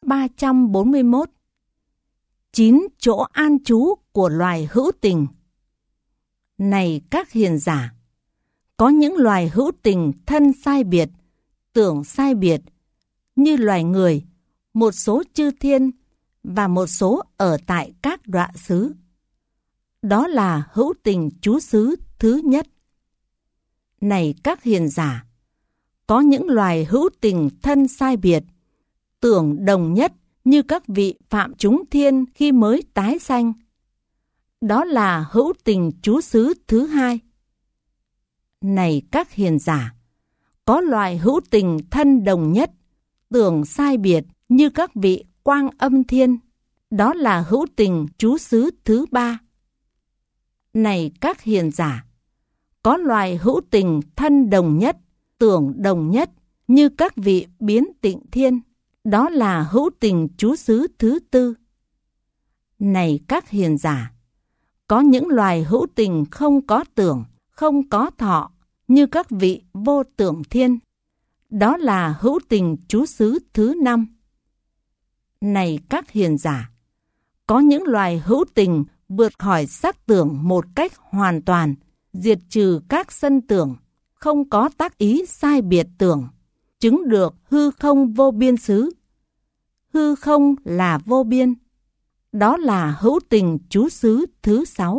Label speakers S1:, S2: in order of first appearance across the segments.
S1: 341. 9 chỗ an trú của loài hữu tình. Này các hiền giả, có những loài hữu tình thân sai biệt, tưởng sai biệt, như loài người, một số chư thiên và một số ở tại các đọa xứ. Đó là hữu tình trú xứ thứ nhất. Này các hiền giả, có những loài hữu tình thân sai biệt, tưởng đồng nhất như các vị phạm chúng thiên khi mới tái sanh. Đó là hữu tình trú xứ thứ hai. Này các hiền giả, có loài hữu tình thân đồng nhất, tưởng sai biệt như các vị quang âm thiên. Đó là hữu tình trú xứ thứ ba. Này các hiền giả, có loài hữu tình thân đồng nhất, tưởng đồng nhất như các vị biến tịnh thiên. Đó là hữu tình trú xứ thứ tư. Này các hiền giả, có những loài hữu tình không có tưởng, không có thọ như các vị vô tưởng thiên. Đó là hữu tình trú xứ thứ năm. Này các hiền giả, có những loài hữu tình vượt khỏi sắc tưởng một cách hoàn toàn, diệt trừ các sân tưởng, không có tác ý sai biệt tưởng, chứng được hư không vô biên xứ. Hư không là vô biên. Đó là hữu tình trú xứ thứ sáu.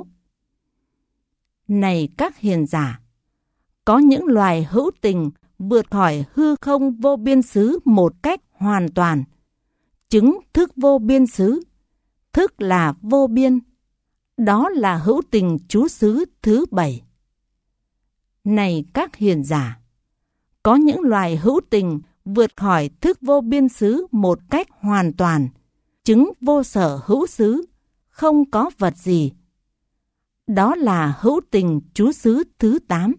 S1: Này các hiền giả, có những loài hữu tình vượt khỏi hư không vô biên xứ một cách hoàn toàn, chứng thức vô biên xứ. Thức là vô biên. Đó là hữu tình trú xứ thứ bảy. Này các hiền giả, có những loài hữu tình vượt khỏi thức vô biên xứ một cách hoàn toàn, chứng vô sở hữu xứ, không có vật gì. Đó là hữu tình trú xứ thứ 8.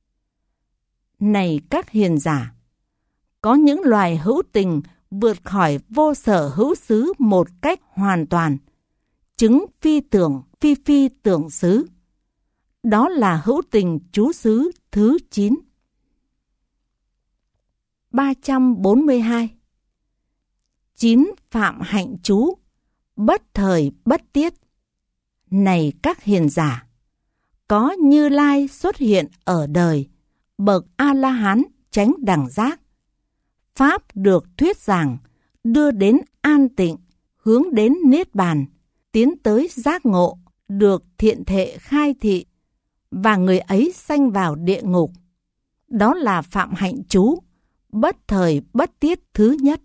S1: Này các hiền giả, có những loài hữu tình vượt khỏi vô sở hữu xứ một cách hoàn toàn, chứng phi tưởng phi tưởng xứ. Đó là hữu tình trú xứ thứ 9. 342. 9 phạm hạnh trú, bất thời bất tiết. Này các hiền giả, có Như Lai xuất hiện ở đời, bậc A-la-hán chánh đẳng giác. Pháp được thuyết giảng, đưa đến an tịnh, hướng đến niết bàn, tiến tới giác ngộ, được thiện thệ khai thị, và người ấy sanh vào địa ngục. Đó là phạm hạnh trú, bất thời bất tiết thứ nhất.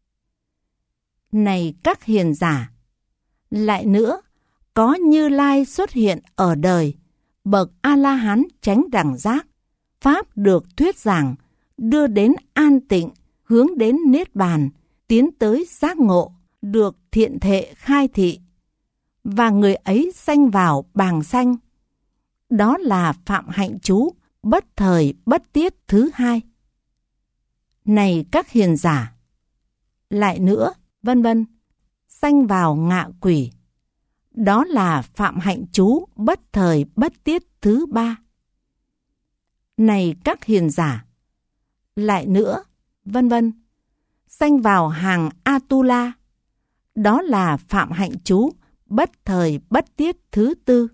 S1: Này các hiền giả, lại nữa, có Như Lai xuất hiện ở đời, bậc A-la-hán chánh đẳng giác. Pháp được thuyết giảng, đưa đến an tịnh, hướng đến niết bàn, tiến tới giác ngộ, được thiện thệ khai thị, và người ấy sanh vào bàng sanh. Đó là phạm hạnh trú, bất thời bất tiết thứ hai. Này các hiền giả, lại nữa, vân vân, sanh vào ngạ quỷ. Đó là phạm hạnh trú, bất thời bất tiết thứ ba. Này các hiền giả, lại nữa, vân vân, sanh vào hàng Atula. Đó là phạm hạnh trú, bất thời bất tiết thứ tư.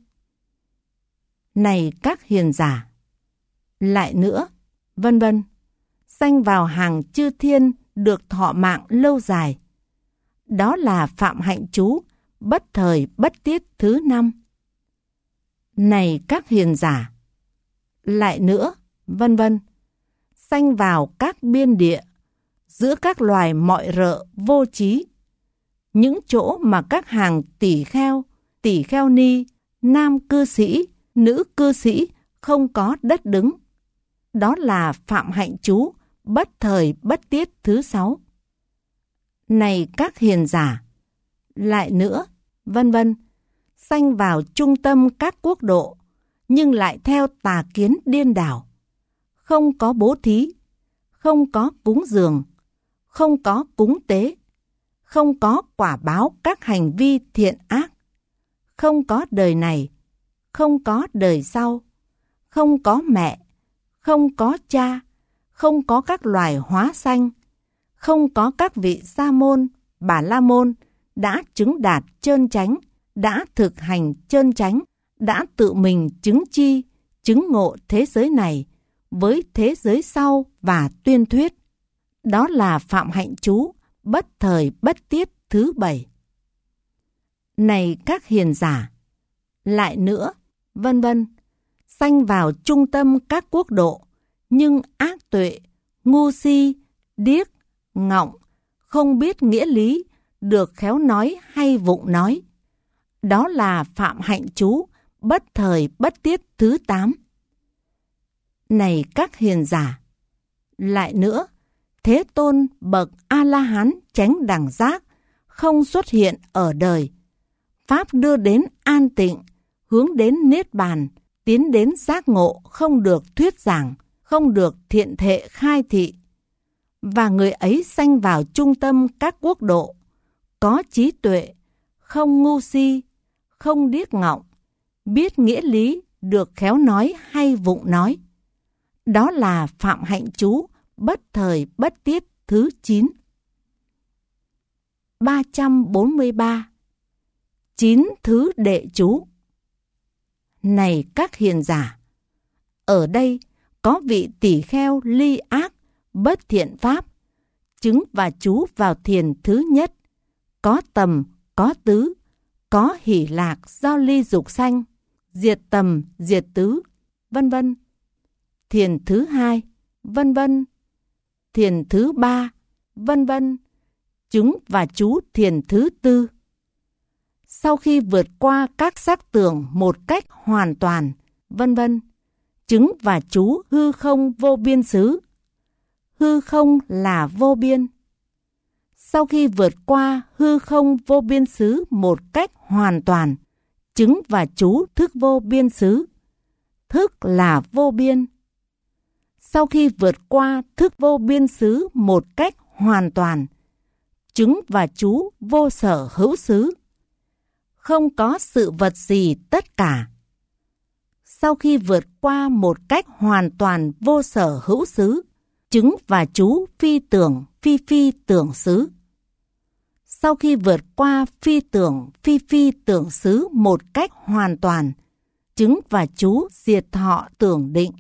S1: Này các hiền giả, lại nữa, vân vân, sanh vào hàng chư thiên được thọ mạng lâu dài. Đó là phạm hạnh trú, bất thời bất tiết thứ năm. Này các hiền giả, lại nữa, vân vân, sanh vào các biên địa, giữa các loài mọi rợ vô trí, những chỗ mà các hàng tỷ kheo ni, nam cư sĩ, nữ cư sĩ không có đất đứng. Đó là phạm hạnh trú, bất thời bất tiết thứ sáu. Này các hiền giả, lại nữa, vân vân, sanh vào trung tâm các quốc độ, nhưng lại theo tà kiến điên đảo, không có bố thí, không có cúng dường, không có cúng tế, không có quả báo các hành vi thiện ác, không có đời này, không có đời sau, không có mẹ, không có cha, không có các loài hóa sanh, không có các vị sa môn, Bà La Môn đã chứng đạt chơn chánh, đã thực hành chơn chánh, đã tự mình chứng chi, chứng ngộ thế giới này với thế giới sau và tuyên thuyết. Đó là Phạm Hạnh Chú bất thời bất tiết thứ 7. Này các hiền giả, lại nữa, vân vân, sanh vào trung tâm các quốc độ, nhưng ác tuệ, ngu si, điếc, ngọng, không biết nghĩa lý, được khéo nói hay vụng nói. Đó là Phạm Hạnh Chú bất thời bất tiết thứ 8. Này các hiền giả, lại nữa, Thế Tôn bậc A-la-hán chánh đẳng giác không xuất hiện ở đời. Pháp đưa đến an tịnh, hướng đến niết bàn, tiến đến giác ngộ không được thuyết giảng, không được thiện thệ khai thị. Và người ấy sanh vào trung tâm các quốc độ, có trí tuệ, không ngu si, không điếc ngọng, biết nghĩa lý, được khéo nói hay vụng nói. Đó là Phạm Hạnh Chú bất thời bất tiết thứ 9. 343. 9 thứ đệ chú. Này các hiền giả, ở đây có vị tỷ kheo ly ác, bất thiện pháp, chứng và chú vào thiền thứ nhất, có tầm, có tứ, có hỷ lạc do ly dục sanh, diệt tầm, diệt tứ, vân vân. Thiền thứ hai, vân vân. Thiền thứ 3, vân vân. Chứng và chú thiền thứ 4. Sau khi vượt qua các sắc tưởng một cách hoàn toàn, vân vân, chứng và chú hư không vô biên xứ. Hư không là vô biên. Sau khi vượt qua hư không vô biên xứ một cách hoàn toàn, chứng và chú thức vô biên xứ. Thức là vô biên. Sau khi vượt qua thức vô biên xứ một cách hoàn toàn, chứng và chú vô sở hữu xứ. Không có sự vật gì tất cả. Sau khi vượt qua một cách hoàn toàn vô sở hữu xứ, chứng và chú phi tưởng phi phi tưởng xứ. Sau khi vượt qua phi phi tưởng xứ một cách hoàn toàn, chứng và chú diệt thọ tưởng định.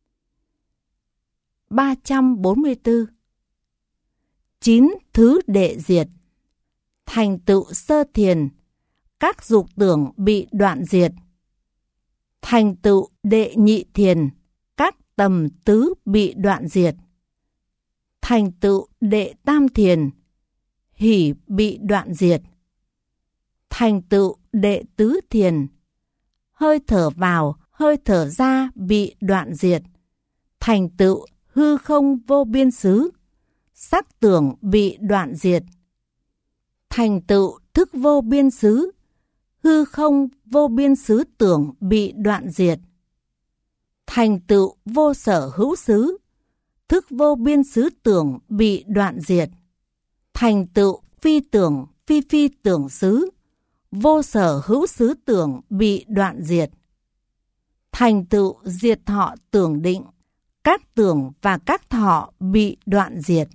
S1: 344. 9 thứ đệ diệt. Thành tựu sơ thiền, các dục tưởng bị đoạn diệt. Thành tựu đệ nhị thiền, các tầm tứ bị đoạn diệt. Thành tựu đệ tam thiền, hỷ bị đoạn diệt. Thành tựu đệ tứ thiền, hơi thở vào, hơi thở ra bị đoạn diệt. Thành tựu hư không vô biên xứ, sắc tưởng bị đoạn diệt. Thành tựu thức vô biên xứ, hư không vô biên xứ tưởng bị đoạn diệt. Thành tựu vô sở hữu xứ, thức vô biên xứ tưởng bị đoạn diệt. Thành tựu phi tưởng phi phi tưởng xứ, vô sở hữu xứ tưởng bị đoạn diệt. Thành tựu diệt thọ tưởng định, các tưởng và các thọ bị đoạn diệt.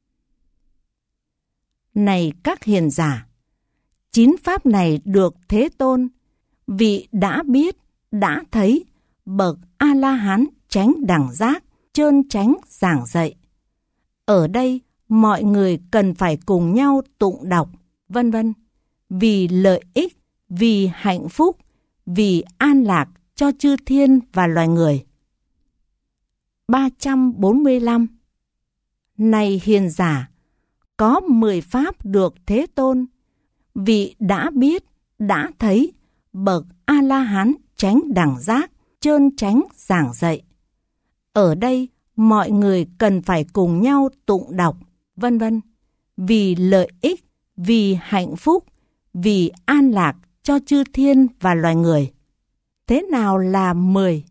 S1: Này các hiền giả, 9 pháp này được Thế Tôn, vị đã biết, đã thấy, bậc A-la-hán chánh đẳng giác, chơn chánh giảng dạy. Ở đây, mọi người cần phải cùng nhau tụng đọc, vân vân, vì lợi ích, vì hạnh phúc, vì an lạc cho chư thiên và loài người. 345. Này hiền giả, có 10 pháp được Thế Tôn, vị đã biết, đã thấy, bậc A-la-hán chánh đẳng giác, chơn chánh giảng dạy. Ở đây, mọi người cần phải cùng nhau tụng đọc, vân vân, vì lợi ích, vì hạnh phúc, vì an lạc cho chư thiên và loài người. Thế nào là 10?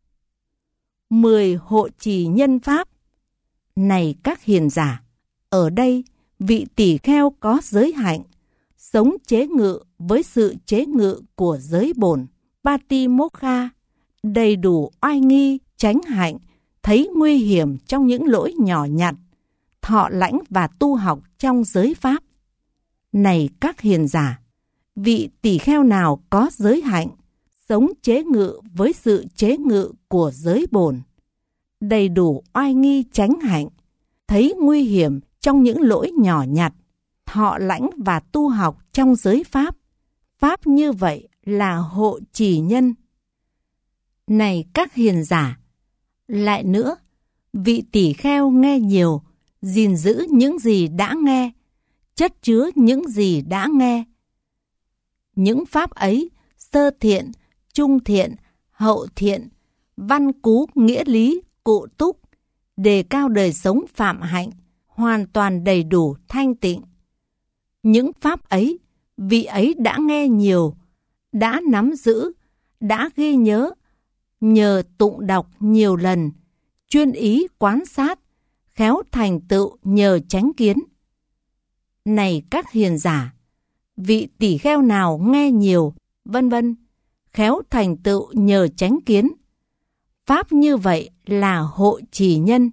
S1: 10 hộ trì nhân pháp. Này các hiền giả, ở đây vị tỷ kheo có giới hạnh, sống chế ngự với sự chế ngự của giới bổn, Patimokha, đầy đủ oai nghi, chánh hạnh, thấy nguy hiểm trong những lỗi nhỏ nhặt, thọ lãnh và tu học trong giới pháp. Này các hiền giả, vị tỳ kheo nào có giới hạnh, sống chế ngự với sự chế ngự của giới bổn, đầy đủ oai nghi chánh hạnh, thấy nguy hiểm trong những lỗi nhỏ nhặt, thọ lãnh và tu học trong giới pháp. Pháp như vậy là hộ trì nhân. Này các hiền giả, lại nữa, vị tỳ kheo nghe nhiều, gìn giữ những gì đã nghe, chất chứa những gì đã nghe. Những pháp ấy, sơ thiện, trung thiện, hậu thiện, văn cú nghĩa lý, cụ túc, đề cao đời sống phạm hạnh, hoàn toàn đầy đủ thanh tịnh. Những pháp ấy, vị ấy đã nghe nhiều, đã nắm giữ, đã ghi nhớ, nhờ tụng đọc nhiều lần, chuyên ý quan sát, khéo thành tựu nhờ chánh kiến. Này các hiền giả, vị tỳ kheo nào nghe nhiều, vân vân, khéo thành tựu nhờ chánh kiến. Pháp như vậy là hộ trì nhân.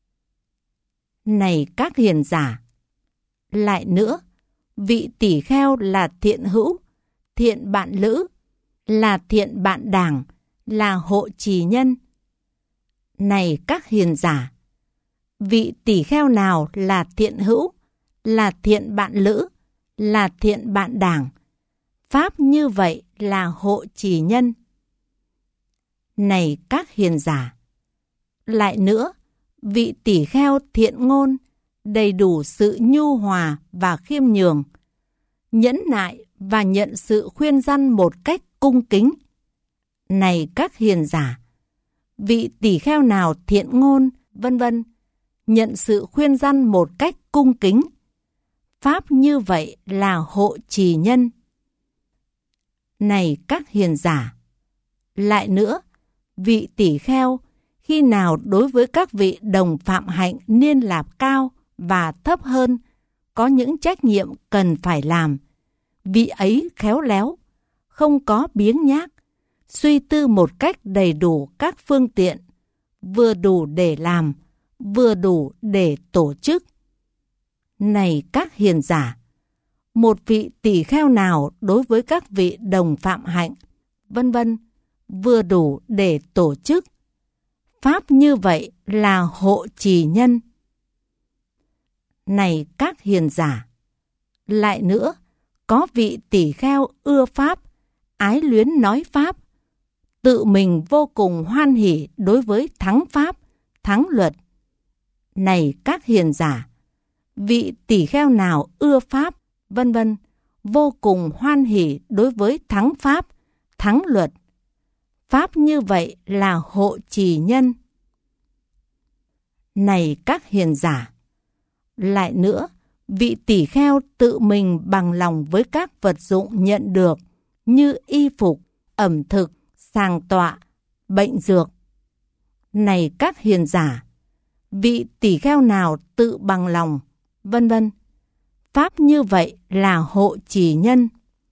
S1: Này các hiền giả, lại nữa, vị tỳ kheo là thiện hữu, thiện bạn lữ, là thiện bạn đảng, là hộ trì nhân. Này các hiền giả, vị tỳ kheo nào là thiện hữu, là thiện bạn lữ, là thiện bạn đảng, pháp như vậy là hộ trì nhân. Này các hiền giả, lại nữa, vị tỳ kheo thiện ngôn, đầy đủ sự nhu hòa và khiêm nhường, nhẫn nại và nhận sự khuyên răn một cách cung kính. Này các hiền giả, vị tỳ kheo nào thiện ngôn, vân vân, nhận sự khuyên răn một cách cung kính, pháp như vậy là hộ trì nhân. Này các hiền giả, lại nữa, vị tỳ kheo khi nào đối với các vị đồng phạm hạnh niên lạp cao và thấp hơn có những trách nhiệm cần phải làm, vị ấy khéo léo, không có biếng nhác, suy tư một cách đầy đủ các phương tiện, vừa đủ để làm, vừa đủ để tổ chức. Này các hiền giả, một vị tỳ kheo nào đối với các vị đồng phạm hạnh, vân vân, vừa đủ để tổ chức, pháp như vậy là hộ trì nhân. Này các hiền giả, lại nữa, có vị tỳ kheo ưa pháp, ái luyến nói pháp, tự mình vô cùng hoan hỉ đối với thắng pháp, thắng luật. Này các hiền giả, vị tỳ kheo nào ưa pháp, vân vân, vô cùng hoan hỉ đối với thắng pháp, thắng luật, pháp như vậy là hộ trì nhân. Này các hiền giả, lại nữa, vị tỳ kheo tự mình bằng lòng với các vật dụng nhận được như y phục, ẩm thực, sàng tọa, bệnh dược. Này các hiền giả, vị tỳ kheo nào tự bằng lòng, vân vân, pháp như vậy là hộ trì nhân.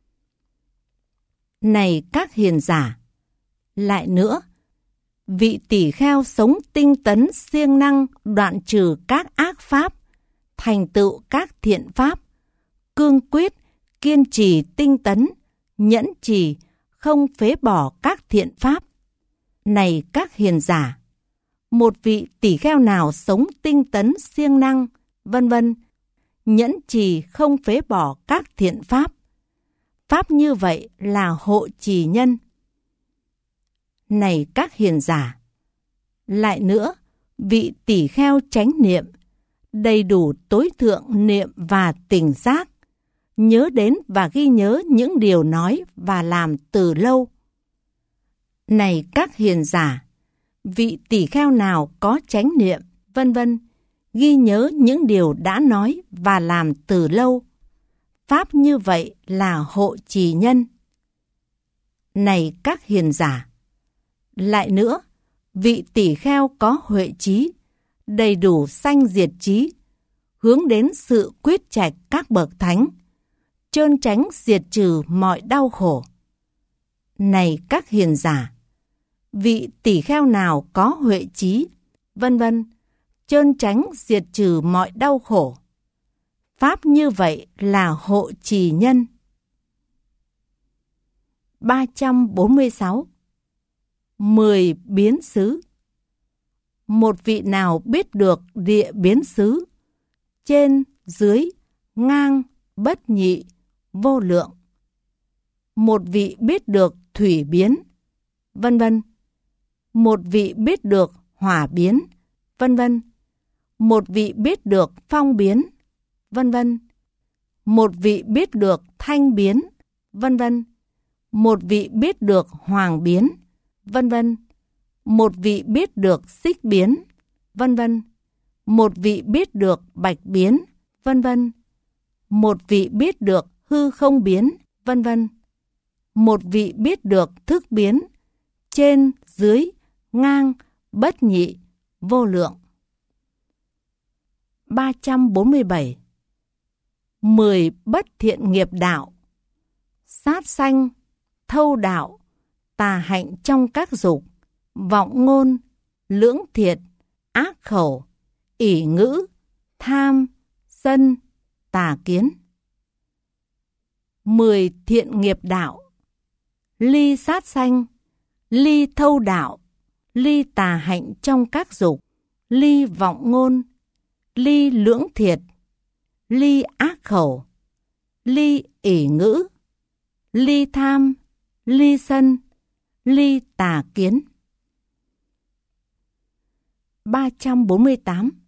S1: Này các hiền giả, lại nữa, vị tỳ kheo sống tinh tấn siêng năng đoạn trừ các ác pháp, thành tựu các thiện pháp, cương quyết, kiên trì tinh tấn, nhẫn trì, không phế bỏ các thiện pháp. Này các hiền giả, một vị tỳ kheo nào sống tinh tấn siêng năng, vân vân, nhẫn trì không phế bỏ các thiện pháp, pháp như vậy là hộ trì nhân. Này các hiền giả, lại nữa, vị tỳ kheo chánh niệm, đầy đủ tối thượng niệm và tỉnh giác, nhớ đến và ghi nhớ những điều nói và làm từ lâu. Này các hiền giả, vị tỳ kheo nào có chánh niệm, vân vân, ghi nhớ những điều đã nói và làm từ lâu, pháp như vậy là hộ trì nhân. Này các hiền giả, lại nữa, vị tỳ kheo có huệ trí, đầy đủ sanh diệt trí, hướng đến sự quyết trạch các bậc thánh, trơn tránh diệt trừ mọi đau khổ. Này các hiền giả, vị tỳ kheo nào có huệ trí, vân vân, trơn tránh diệt trừ mọi đau khổ, Pháp như vậy là hộ trì nhân. 346. 10 biến xứ. Một vị nào biết được địa biến xứ, trên, dưới, ngang, bất nhị, vô lượng. Một vị biết được thủy biến, vân vân. Một vị biết được hỏa biến, vân vân. Một vị biết được phong biến, vân vân. Một vị biết được thanh biến, vân vân. Một vị biết được hoàng biến, vân vân. Một vị biết được xích biến, vân vân. Một vị biết được bạch biến, vân vân. Một vị biết được hư không biến, vân vân. Một vị biết được thức biến, trên, dưới, ngang, bất nhị, vô lượng. 347. 10 bất thiện nghiệp đạo. Sát sanh, thâu đạo, tà hạnh trong các dục, vọng ngôn, lưỡng thiệt, ác khẩu, ỷ ngữ, tham, sân, tà kiến. 10 thiện nghiệp đạo. Ly sát sanh, ly thâu đạo, ly tà hạnh trong các dục, ly vọng ngôn, ly lưỡng thiệt, ly ác khẩu, ly ỷ ngữ, ly tham, ly sân, ly tà kiến. 348.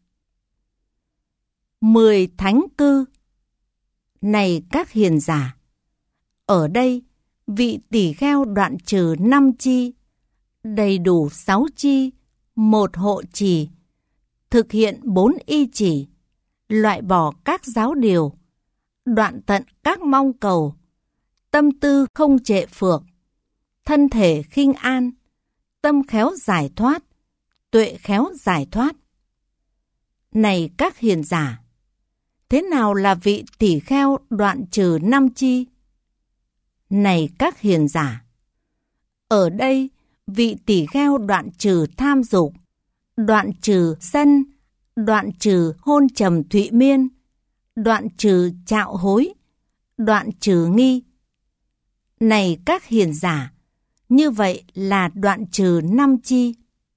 S1: 10 thánh cư. Này các hiền giả, ở đây vị tỷ kheo đoạn trừ 5 chi, đầy đủ 6 chi, 1 hộ trì, thực hiện 4 y chỉ, loại bỏ các giáo điều, đoạn tận các mong cầu, tâm tư không trệ phược, thân thể khinh an, tâm khéo giải thoát, tuệ khéo giải thoát. Này các hiền giả, thế nào là vị tỷ kheo đoạn trừ 5 chi? Này các hiền giả, ở đây vị tỷ kheo đoạn trừ tham dục, đoạn trừ sân, đoạn trừ hôn trầm thụy miên, đoạn trừ trạo hối, đoạn trừ nghi. Này các hiền giả, như vậy là đoạn trừ 5 chi.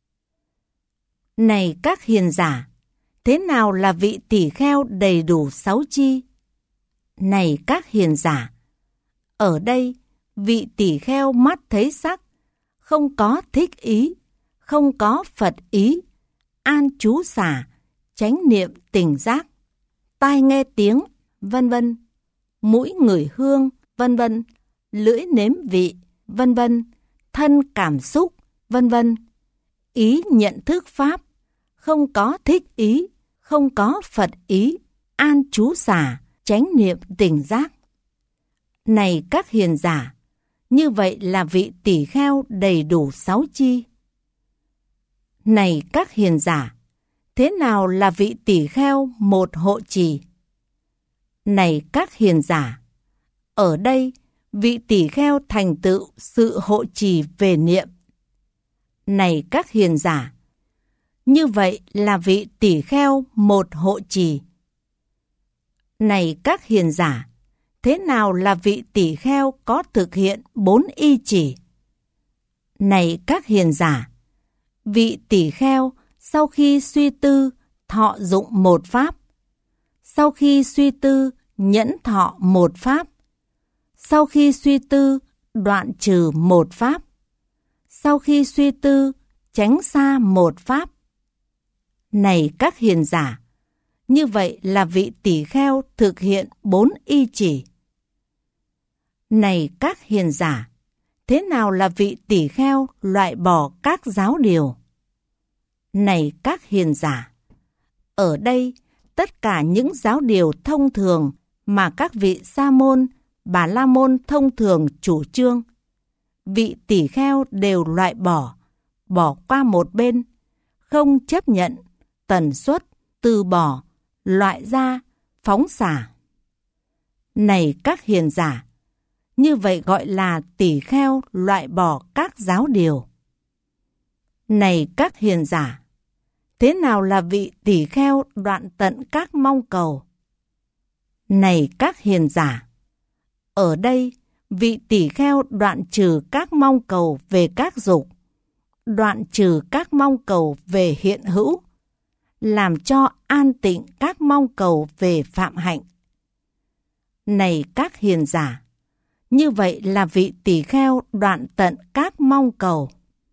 S1: Này các hiền giả, thế nào là vị tỷ kheo đầy đủ 6 chi? Này các hiền giả, ở đây vị tỷ kheo mắt thấy sắc, không có thích ý, không có Phật ý, an trú xả, chánh niệm tỉnh giác, tai nghe tiếng, vân vân, mũi ngửi hương, vân vân, lưỡi nếm vị, vân vân, thân cảm xúc, vân vân, ý nhận thức pháp, không có thích ý, không có Phật ý, an trú xả, chánh niệm tỉnh giác. Này các hiền giả, như vậy là vị tỷ kheo đầy đủ 6 chi. Này các hiền giả, thế nào là vị tỷ kheo 1 hộ trì? Này các hiền giả, ở đây vị tỷ kheo thành tựu sự hộ trì về niệm. Này các hiền giả, như vậy là vị tỷ kheo 1 hộ trì. Này các hiền giả, thế nào là vị tỷ kheo có thực hiện 4 y chỉ? Này các hiền giả, vị tỷ kheo sau khi suy tư thọ dụng 1 pháp, sau khi suy tư nhẫn thọ 1 pháp, sau khi suy tư đoạn trừ 1 pháp, sau khi suy tư tránh xa 1 pháp. Này các hiền giả, như vậy là vị tỷ kheo thực hiện 4 y chỉ. Này các hiền giả, thế nào là vị tỷ kheo loại bỏ các giáo điều? Này các hiền giả, ở đây tất cả những giáo điều thông thường mà các vị sa môn, bà la môn thông thường chủ trương, vị tỷ kheo đều loại bỏ, bỏ qua một bên, không chấp nhận, tần suất, từ bỏ, loại ra, phóng xả. Này các hiền giả, như vậy gọi là tỷ kheo loại bỏ các giáo điều. Này các hiền giả, thế nào là vị tỷ kheo đoạn tận các mong cầu? Này các hiền giả, ở đây vị tỳ kheo đoạn trừ các mong cầu về các dục, đoạn trừ các mong cầu về hiện hữu, làm cho an tịnh các mong cầu về phạm hạnh. Này các hiền giả, như vậy là vị tỳ kheo đoạn tận các mong cầu.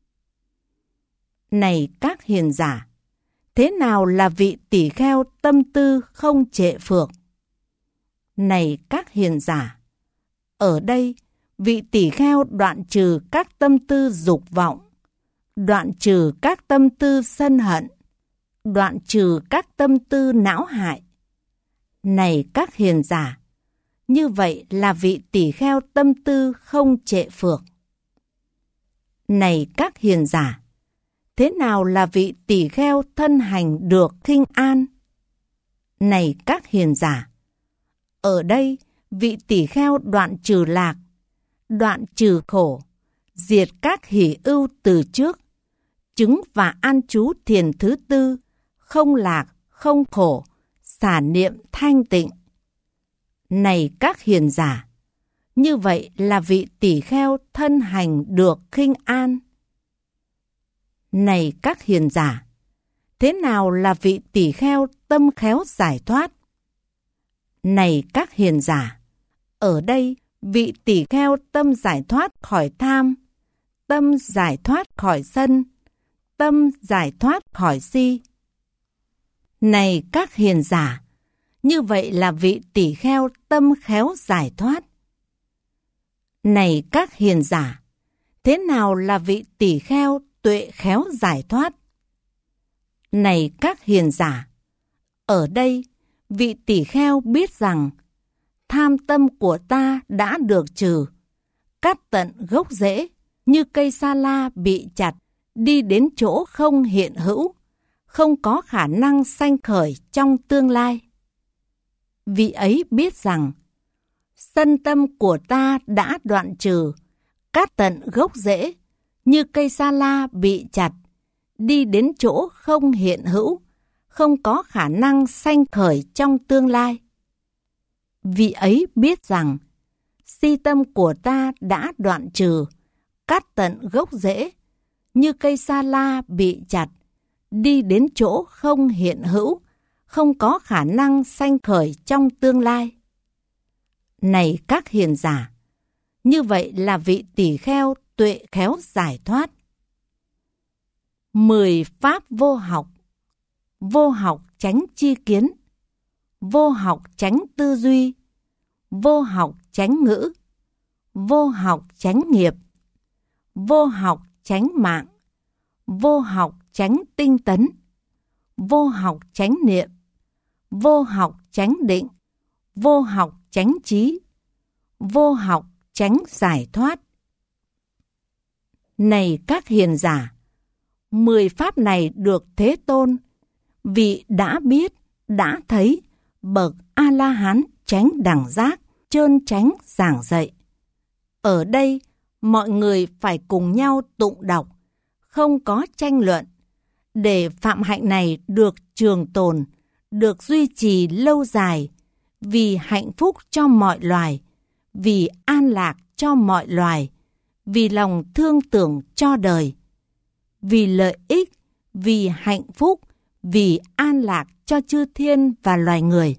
S1: Này các hiền giả, thế nào là vị tỳ kheo tâm tư không trệ phược? Này các hiền giả, ở đây vị tỳ kheo đoạn trừ các tâm tư dục vọng, đoạn trừ các tâm tư sân hận, đoạn trừ các tâm tư não hại. Này các hiền giả, như vậy là vị tỳ kheo tâm tư không trệ phược. Này các hiền giả, thế nào là vị tỳ kheo thân hành được khinh an? Này các hiền giả, ở đây vị tỳ kheo đoạn trừ lạc, đoạn trừ khổ, diệt các hỷ ưu từ trước, chứng và an trú thiền thứ tư, không lạc, không khổ, xả niệm thanh tịnh. Này các hiền giả, như vậy là vị tỳ kheo thân hành được khinh an. Này các hiền giả, thế nào là vị tỳ kheo tâm khéo giải thoát? Này các hiền giả, ở đây vị tỳ kheo tâm giải thoát khỏi tham, tâm giải thoát khỏi sân, tâm giải thoát khỏi si. Này các hiền giả, như vậy là vị tỳ kheo tâm khéo giải thoát. Này các hiền giả, thế nào là vị tỳ kheo tuệ khéo giải thoát? Này các hiền giả, ở đây vị tỳ kheo biết rằng tham tâm của ta đã được trừ, cắt tận gốc rễ, như cây sa la bị chặt, đi đến chỗ không hiện hữu, không có khả năng sanh khởi trong tương lai. Vị ấy biết rằng sân tâm của ta đã đoạn trừ, cắt tận gốc rễ, như cây sa la bị chặt, đi đến chỗ không hiện hữu, không có khả năng sanh khởi trong tương lai. Vị ấy biết rằng si tâm của ta đã đoạn trừ, cắt tận gốc rễ, như cây sa la bị chặt, đi đến chỗ không hiện hữu, không có khả năng sanh khởi trong tương lai. Này các hiền giả, như vậy là vị tỳ kheo tuệ khéo giải thoát. 10 pháp vô học. Vô học chánh tri kiến, vô học chánh tư duy, vô học chánh ngữ, vô học chánh nghiệp, vô học chánh mạng, vô học chánh tinh tấn, vô học chánh niệm, vô học chánh định, vô học chánh trí, vô học chánh giải thoát. Này các hiền giả, 10 pháp này được Thế Tôn, vị đã biết, đã thấy, bậc A-la-hán chánh đẳng giác, trơn chánh giảng dạy. Ở đây, mọi người phải cùng nhau tụng đọc, không có tranh luận, để phạm hạnh này được trường tồn, được duy trì lâu dài, vì hạnh phúc cho mọi loài, vì an lạc cho mọi loài, vì lòng thương tưởng cho đời, vì lợi ích, vì hạnh phúc, vì an lạc cho chư thiên và loài người.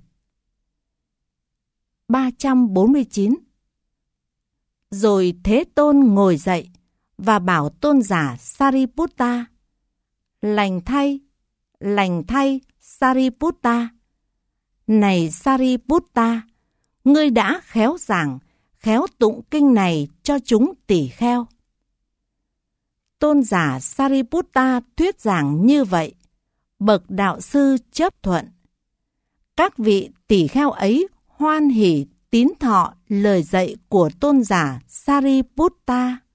S1: 349. Rồi Thế Tôn ngồi dậy và bảo tôn giả Sariputta: lành thay Sariputta. Này Sariputta, ngươi đã khéo giảng, khéo tụng kinh này cho chúng tỷ kheo. Tôn giả Sariputta thuyết giảng như vậy, bậc đạo sư chấp thuận. Các vị tỷ kheo ấy hoan hỉ tín thọ lời dạy của tôn giả Sariputta.